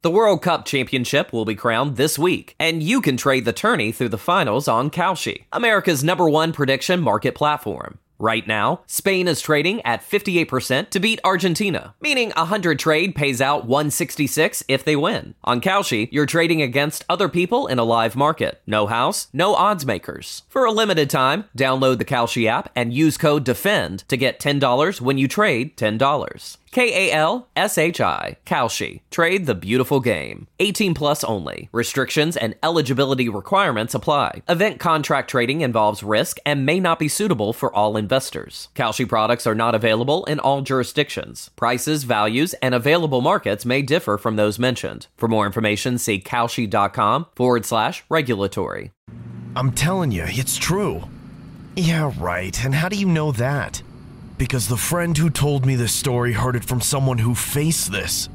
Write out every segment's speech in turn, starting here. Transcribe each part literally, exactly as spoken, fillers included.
The World Cup Championship will be crowned this week, and you can trade the tourney through the finals on Kalshi, America's number one prediction market platform. Right now, Spain is trading at fifty-eight percent to beat Argentina, meaning a one hundred trade pays out one sixty-six if they win. On Kalshi, you're trading against other people in a live market. No house, no odds makers. For a limited time, download the Kalshi app and use code DEFEND to get ten dollars when you trade ten dollars. K A L S H I, Kalshi. Trade the beautiful game. eighteen plus only. Restrictions and eligibility requirements apply. Event contract trading involves risk and may not be suitable for all investors. Kalshi products are not available in all jurisdictions. Prices, values, and available markets may differ from those mentioned. For more information, see kalshi.com forward slash regulatory. I'm telling you, it's true. Yeah, right. And how do you know that? Because the friend who told me this story heard it from someone who faced this.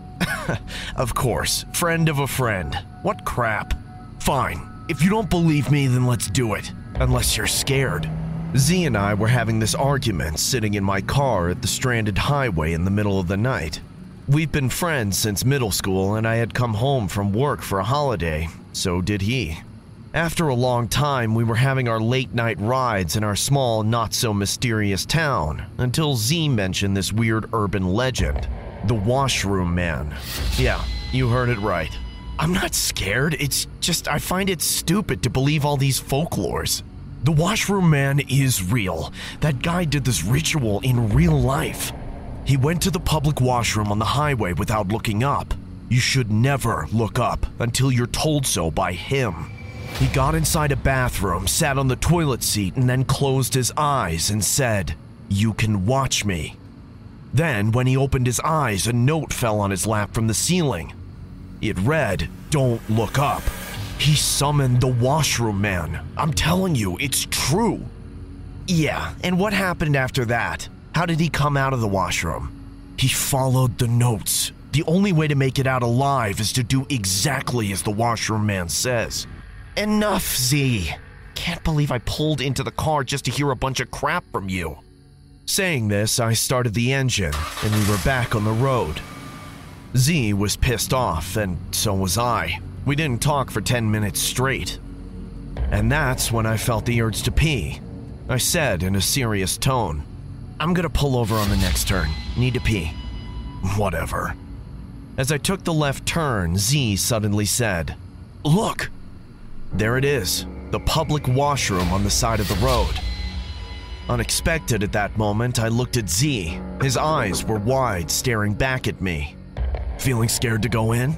Of course, friend of a friend. What crap. Fine. If you don't believe me, then let's do it. Unless you're scared. Z and I were having this argument sitting in my car at the stranded highway in the middle of the night. We've been friends since middle school, and I had come home from work for a holiday. So did he. After a long time, we were having our late-night rides in our small, not-so-mysterious town, until Z mentioned this weird urban legend, the Washroom Man. Yeah, you heard it right. I'm not scared, it's just I find it stupid to believe all these folklores. The Washroom Man is real. That guy did this ritual in real life. He went to the public washroom on the highway without looking up. You should never look up until you're told so by him. He got inside a bathroom, sat on the toilet seat, and then closed his eyes and said, "You can watch me." Then, when he opened his eyes, a note fell on his lap from the ceiling. It read, "Don't look up." He summoned the Washroom Man. I'm telling you, it's true. Yeah, and what happened after that? How did he come out of the washroom? He followed the notes. The only way to make it out alive is to do exactly as the Washroom Man says. Enough, Z. Can't believe I pulled into the car just to hear a bunch of crap from you. Saying this, I started the engine, and we were back on the road. Z was pissed off, and so was I. We didn't talk for ten minutes straight. And that's when I felt the urge to pee. I said in a serious tone, "I'm gonna pull over on the next turn. Need to pee." Whatever. As I took the left turn, Z suddenly said, "Look!" There it is, the public washroom on the side of the road. Unexpected at that moment, I looked at Z. His eyes were wide, staring back at me. Feeling scared to go in?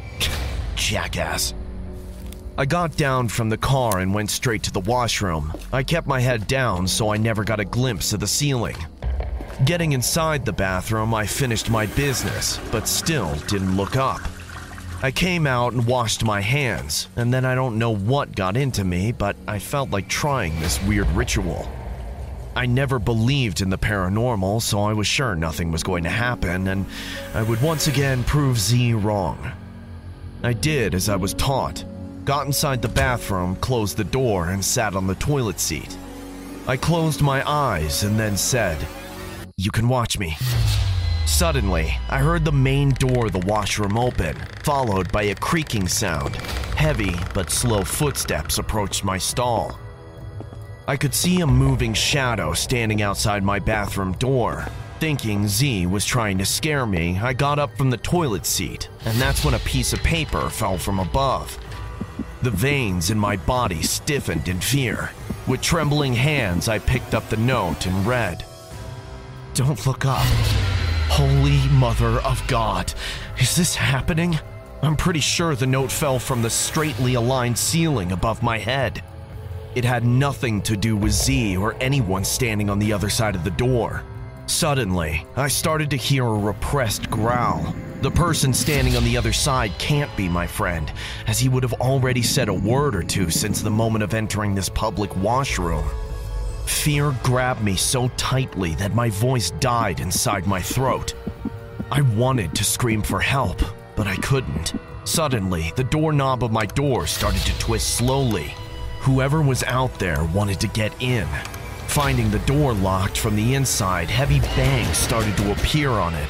Jackass. I got down from the car and went straight to the washroom. I kept my head down so I never got a glimpse of the ceiling. Getting inside the bathroom, I finished my business, but still didn't look up. I came out and washed my hands, and then I don't know what got into me, but I felt like trying this weird ritual. I never believed in the paranormal, so I was sure nothing was going to happen, and I would once again prove Z wrong. I did as I was taught, got inside the bathroom, closed the door, and sat on the toilet seat. I closed my eyes and then said, "You can watch me." Suddenly, I heard the main door of the washroom open, followed by a creaking sound. Heavy but slow footsteps approached my stall. I could see a moving shadow standing outside my bathroom door. Thinking Z was trying to scare me, I got up from the toilet seat, and that's when a piece of paper fell from above. The veins in my body stiffened in fear. With trembling hands, I picked up the note and read, "Don't look up. Holy Mother of God, is this happening?" I'm pretty sure the note fell from the straightly aligned ceiling above my head. It had nothing to do with Z or anyone standing on the other side of the door. Suddenly, I started to hear a repressed growl. The person standing on the other side can't be my friend, as he would have already said a word or two since the moment of entering this public washroom. Fear grabbed me so tightly that my voice died inside my throat. I wanted to scream for help, but I couldn't. Suddenly, the doorknob of my door started to twist slowly. Whoever was out there wanted to get in. Finding the door locked from the inside, heavy bangs started to appear on it.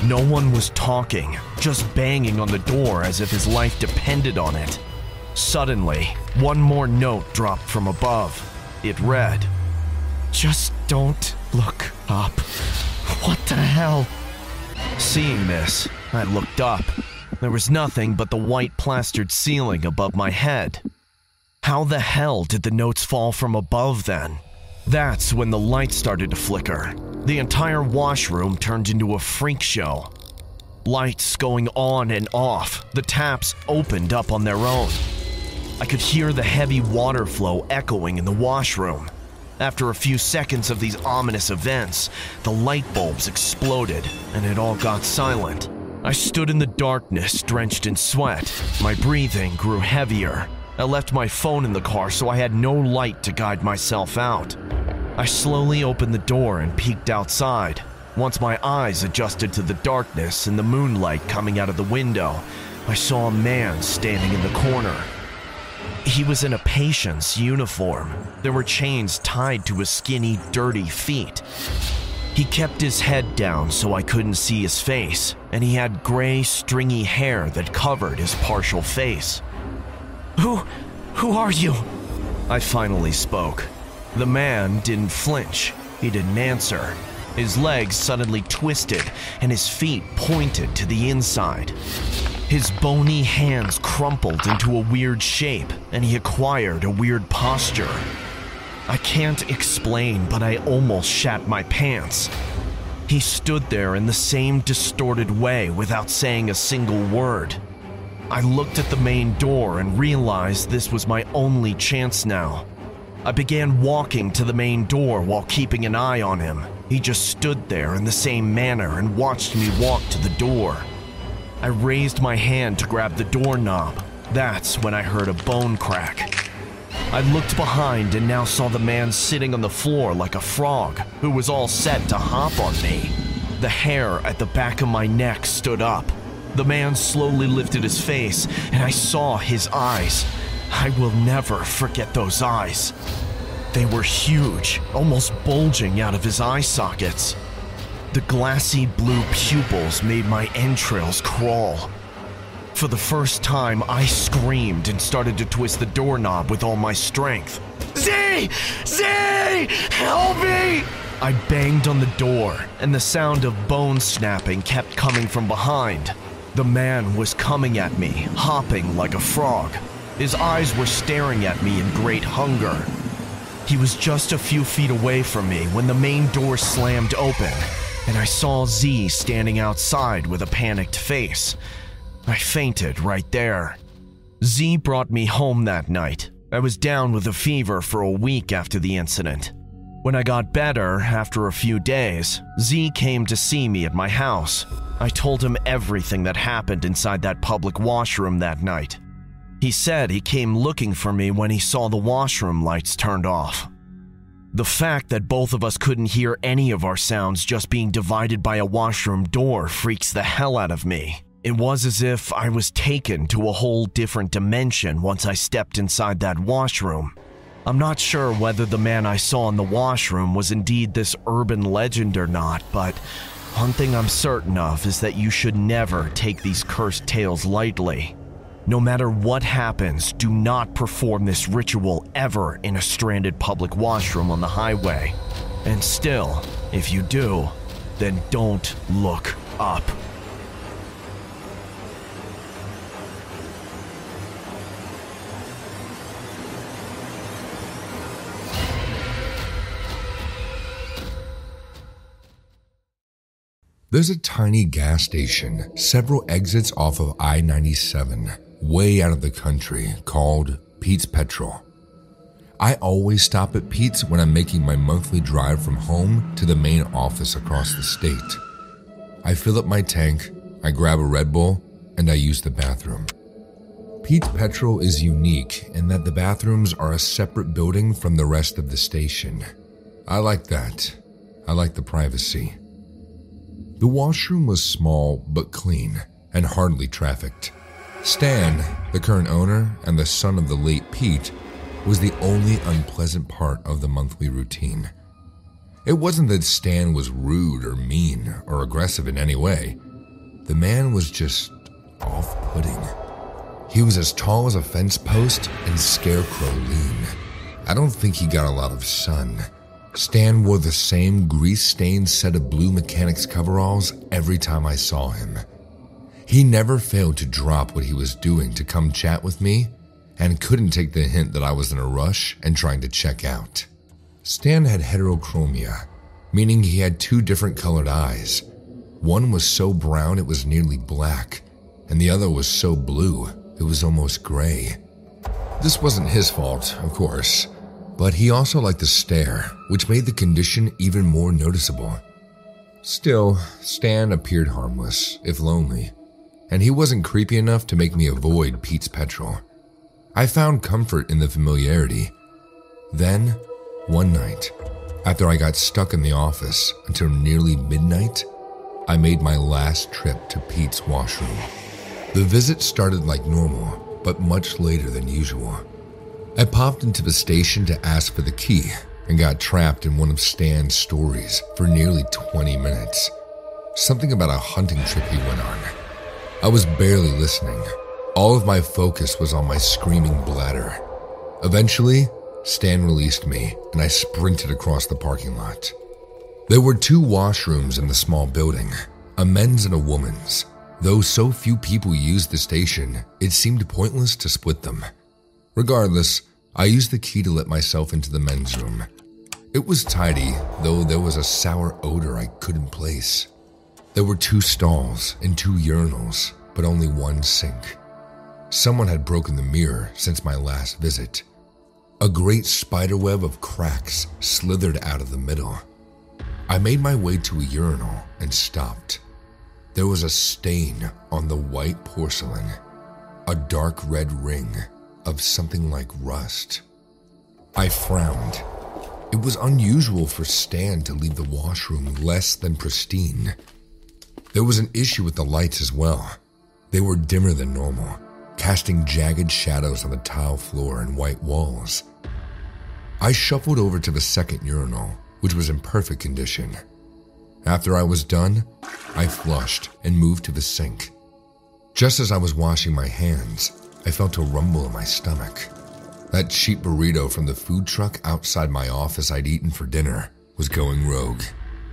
No one was talking, just banging on the door as if his life depended on it. Suddenly, one more note dropped from above. It read, "Just don't look up." What the hell? Seeing this, I looked up. There was nothing but the white plastered ceiling above my head. How the hell did the notes fall from above then? That's when the light started to flicker. The entire washroom turned into a freak show. Lights going on and off, the taps opened up on their own. I could hear the heavy water flow echoing in the washroom. After a few seconds of these ominous events, the light bulbs exploded and it all got silent. I stood in the darkness, drenched in sweat. My breathing grew heavier. I left my phone in the car so I had no light to guide myself out. I slowly opened the door and peeked outside. Once my eyes adjusted to the darkness and the moonlight coming out of the window, I saw a man standing in the corner. He was in a patient's uniform. There were chains tied to his skinny, dirty feet. He kept his head down so I couldn't see his face, and he had gray, stringy hair that covered his partial face. Who, who are you? I finally spoke. The man didn't flinch. He didn't answer. His legs suddenly twisted and his feet pointed to the inside. His bony hands crumpled into a weird shape and he acquired a weird posture. I can't explain, but I almost shat my pants. He stood there in the same distorted way without saying a single word. I looked at the main door and realized this was my only chance now. I began walking to the main door while keeping an eye on him. He just stood there in the same manner and watched me walk to the door. I raised my hand to grab the doorknob. That's when I heard a bone crack. I looked behind and now saw the man sitting on the floor like a frog who was all set to hop on me. The hair at the back of my neck stood up. The man slowly lifted his face and I saw his eyes. I will never forget those eyes. They were huge, almost bulging out of his eye sockets. The glassy blue pupils made my entrails crawl. For the first time, I screamed and started to twist the doorknob with all my strength. Z! Z! Help me! I banged on the door, and the sound of bone snapping kept coming from behind. The man was coming at me, hopping like a frog. His eyes were staring at me in great hunger. He was just a few feet away from me when the main door slammed open, and I saw Z standing outside with a panicked face. I fainted right there. Z brought me home that night. I was down with a fever for a week after the incident. When I got better after a few days, Z came to see me at my house. I told him everything that happened inside that public washroom that night. He said he came looking for me when he saw the washroom lights turned off. The fact that both of us couldn't hear any of our sounds just being divided by a washroom door freaks the hell out of me. It was as if I was taken to a whole different dimension once I stepped inside that washroom. I'm not sure whether the man I saw in the washroom was indeed this urban legend or not, but one thing I'm certain of is that you should never take these cursed tales lightly. No matter what happens, do not perform this ritual ever in a stranded public washroom on the highway. And still, if you do, then don't look up. There's a tiny gas station several exits off of I ninety-seven, way out of the country, called Pete's Petrol. I always stop at Pete's when I'm making my monthly drive from home to the main office across the state. I fill up my tank, I grab a Red Bull, and I use the bathroom. Pete's Petrol is unique in that the bathrooms are a separate building from the rest of the station. I like that. I like the privacy. The washroom was small but clean and hardly trafficked. Stan, the current owner and the son of the late Pete, was the only unpleasant part of the monthly routine. It wasn't that Stan was rude or mean or aggressive in any way. the man was just off-putting. He was as tall as a fence post and scarecrow lean. I don't think he got a lot of sun. Stan wore the same grease-stained set of blue mechanics coveralls every time I saw him. He never failed to drop what he was doing to come chat with me, and couldn't take the hint that I was in a rush and trying to check out. Stan had heterochromia, meaning he had two different colored eyes. One was so brown it was nearly black, and the other was so blue it was almost gray. This wasn't his fault, of course, but he also liked to stare, which made the condition even more noticeable. Still, Stan appeared harmless, if lonely, and he wasn't creepy enough to make me avoid Pete's Petrol. I found comfort in the familiarity. Then, one night, after I got stuck in the office until nearly midnight, I made my last trip to Pete's washroom. The visit started like normal, but much later than usual. I popped into the station to ask for the key and got trapped in one of Stan's stories for nearly twenty minutes. Something about a hunting trip he went on. I was barely listening. All of my focus was on my screaming bladder. Eventually, Stan released me and I sprinted across the parking lot. There were two washrooms in the small building, a men's and a woman's. Though so few people used the station, it seemed pointless to split them. Regardless, I used the key to let myself into the men's room. It was tidy, though there was a sour odor I couldn't place. There were two stalls and two urinals, but only one sink. Someone had broken the mirror since my last visit. A great spiderweb of cracks slithered out of the middle. I made my way to a urinal and stopped. There was a stain on the white porcelain, a dark red ring of something like rust. I frowned. It was unusual for Stan to leave the washroom less than pristine. There was an issue with the lights as well. They were dimmer than normal, casting jagged shadows on the tile floor and white walls. I shuffled over to the second urinal, which was in perfect condition. After I was done, I flushed and moved to the sink. Just as I was washing my hands, I felt a rumble in my stomach. That cheap burrito from the food truck outside my office I'd eaten for dinner was going rogue.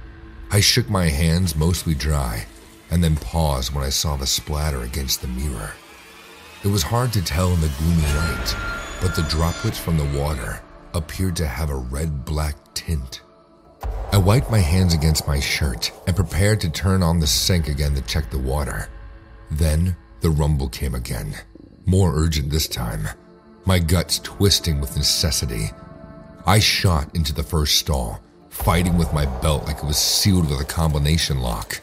I shook my hands mostly dry and then paused when I saw the splatter against the mirror. It was hard to tell in the gloomy light, but the droplets from the water appeared to have a red-black tint. I wiped my hands against my shirt and prepared to turn on the sink again to check the water. Then the rumble came again, more urgent this time, my guts twisting with necessity. I shot into the first stall, fighting with my belt like it was sealed with a combination lock.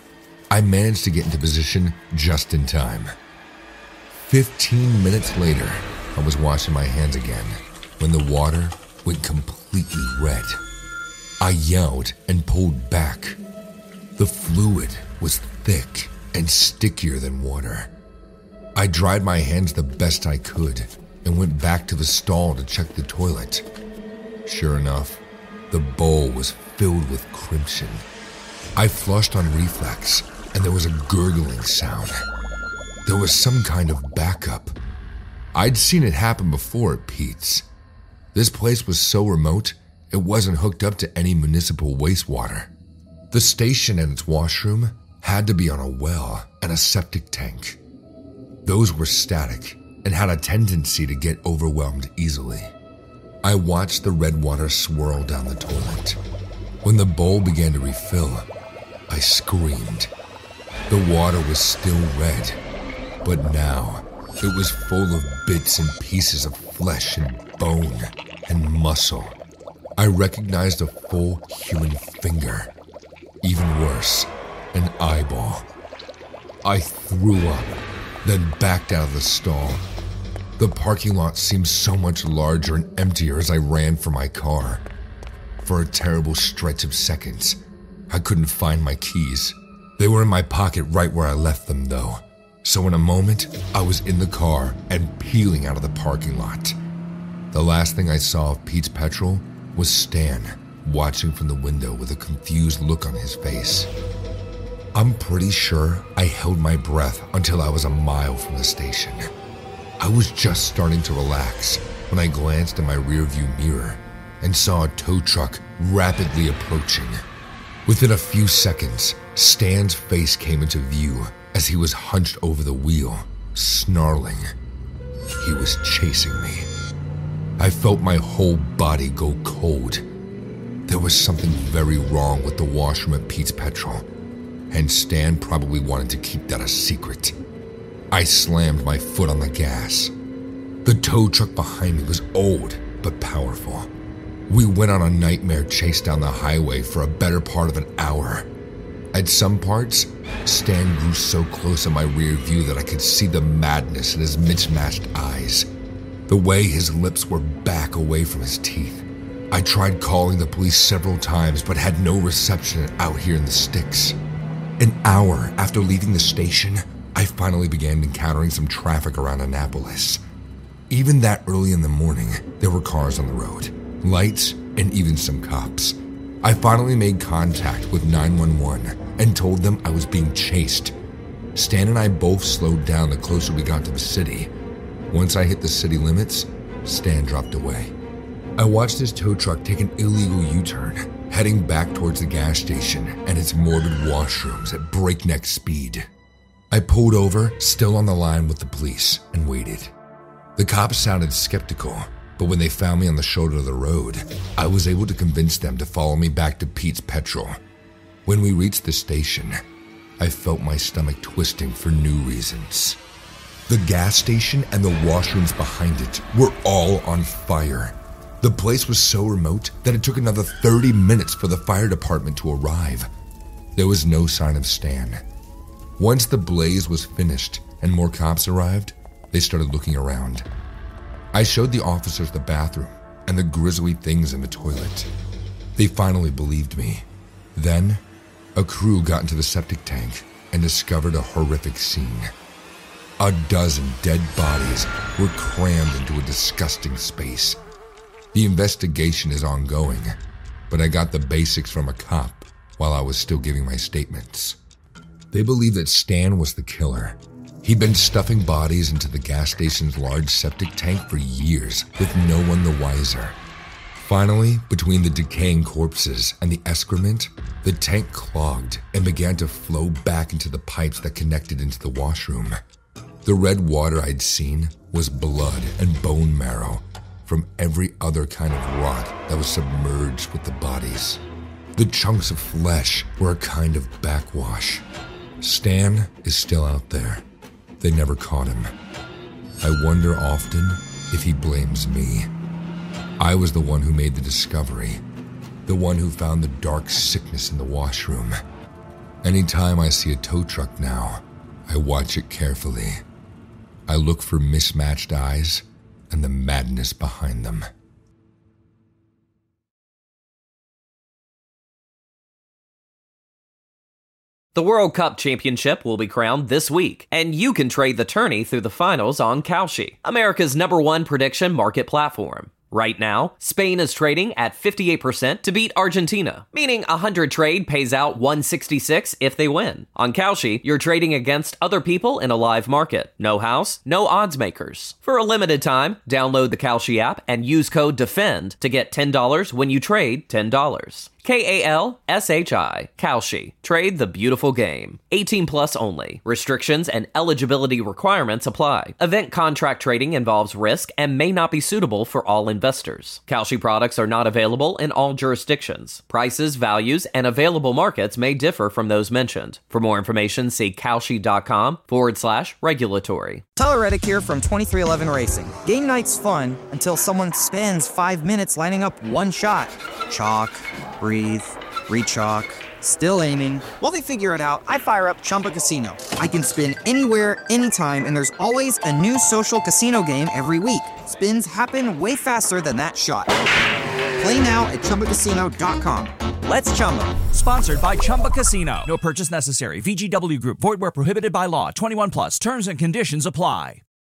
I managed to get into position just in time. Fifteen minutes later, I was washing my hands again when the water went completely red. I yelled and pulled back. The fluid was thick and stickier than water. I dried my hands the best I could and went back to the stall to check the toilet. Sure enough, the bowl was filled with crimson. I flushed on reflex, and there was a gurgling sound. There was some kind of backup. I'd seen it happen before at Pete's. This place was so remote, it wasn't hooked up to any municipal wastewater. The station and its washroom had to be on a well and a septic tank. Those were static and had a tendency to get overwhelmed easily. I watched the red water swirl down the toilet. When the bowl began to refill, I screamed. The water was still red, but now it was full of bits and pieces of flesh and bone and muscle. I recognized a full human finger. Even worse, an eyeball. I threw up, then backed out of the stall. The parking lot seemed so much larger and emptier as I ran for my car. For a terrible stretch of seconds, I couldn't find my keys. They were in my pocket right where I left them, though. So in a moment, I was in the car and peeling out of the parking lot. The last thing I saw of Pete's Petrol was Stan, watching from the window with a confused look on his face. I'm pretty sure I held my breath until I was a mile from the station. I was just starting to relax when I glanced in my rearview mirror and saw a tow truck rapidly approaching. Within a few seconds, Stan's face came into view as he was hunched over the wheel, snarling. He was chasing me. I felt my whole body go cold. There was something very wrong with the washroom at Pete's Petrol, and Stan probably wanted to keep that a secret. I slammed my foot on the gas. The tow truck behind me was old but powerful. We went on a nightmare chase down the highway for a better part of an hour. At some parts, Stan grew so close in my rear view that I could see the madness in his mismatched eyes, the way his lips were back away from his teeth. I tried calling the police several times but had no reception out here in the sticks. An hour after leaving the station, I finally began encountering some traffic around Annapolis. Even that early in the morning, there were cars on the road, lights, and even some cops. I finally made contact with nine one one and told them I was being chased. Stan and I both slowed down the closer we got to the city. Once I hit the city limits, Stan dropped away. I watched his tow truck take an illegal U-turn, heading back towards the gas station and its morbid washrooms at breakneck speed. I pulled over, still on the line with the police, and waited. The cops sounded skeptical, but when they found me on the shoulder of the road, I was able to convince them to follow me back to Pete's Petrol. When we reached the station, I felt my stomach twisting for new reasons. The gas station and the washrooms behind it were all on fire. The place was so remote that it took another thirty minutes for the fire department to arrive. There was no sign of Stan. Once the blaze was finished and more cops arrived, they started looking around. I showed the officers the bathroom and the grisly things in the toilet. They finally believed me. Then, a crew got into the septic tank and discovered a horrific scene. A dozen dead bodies were crammed into a disgusting space. The investigation is ongoing, but I got the basics from a cop while I was still giving my statements. They believe that Stan was the killer. He'd been stuffing bodies into the gas station's large septic tank for years, with no one the wiser. Finally, between the decaying corpses and the excrement, the tank clogged and began to flow back into the pipes that connected into the washroom. The red water I'd seen was blood and bone marrow from every other kind of rot that was submerged with the bodies. The chunks of flesh were a kind of backwash. Stan is still out there. They never caught him. I wonder often if he blames me. I was the one who made the discovery, the one who found the dark sickness in the washroom. Anytime I see a tow truck now, I watch it carefully. I look for mismatched eyes and the madness behind them. The World Cup Championship will be crowned this week, and you can trade the tourney through the finals on Kalshi, America's number one prediction market platform. Right now, Spain is trading at fifty-eight percent to beat Argentina, meaning a one hundred trade pays out one sixty-six if they win. On Kalshi, you're trading against other people in a live market. No house, no odds makers. For a limited time, download the Kalshi app and use code DEFEND to get ten dollars when you trade ten dollars. K A L S H I, Kalshi. Trade the beautiful game. eighteen plus only. Restrictions and eligibility requirements apply. Event contract trading involves risk and may not be suitable for all investors. Kalshi products are not available in all jurisdictions. Prices, values, and available markets may differ from those mentioned. For more information, see Kalshi.com forward slash regulatory. Tyler Reddick here from twenty-three eleven Racing. Game night's fun until someone spends five minutes lining up one shot. Chalk, breathe, re-chalk, still aiming. While they figure it out, I fire up Chumba Casino. I can spin anywhere, anytime, and there's always a new social casino game every week. Spins happen way faster than that shot. Play now at Chumba Casino dot com. Let's Chumba. Sponsored by Chumba Casino. No purchase necessary. V G W Group. Void where prohibited by law. twenty-one plus. Terms and conditions apply.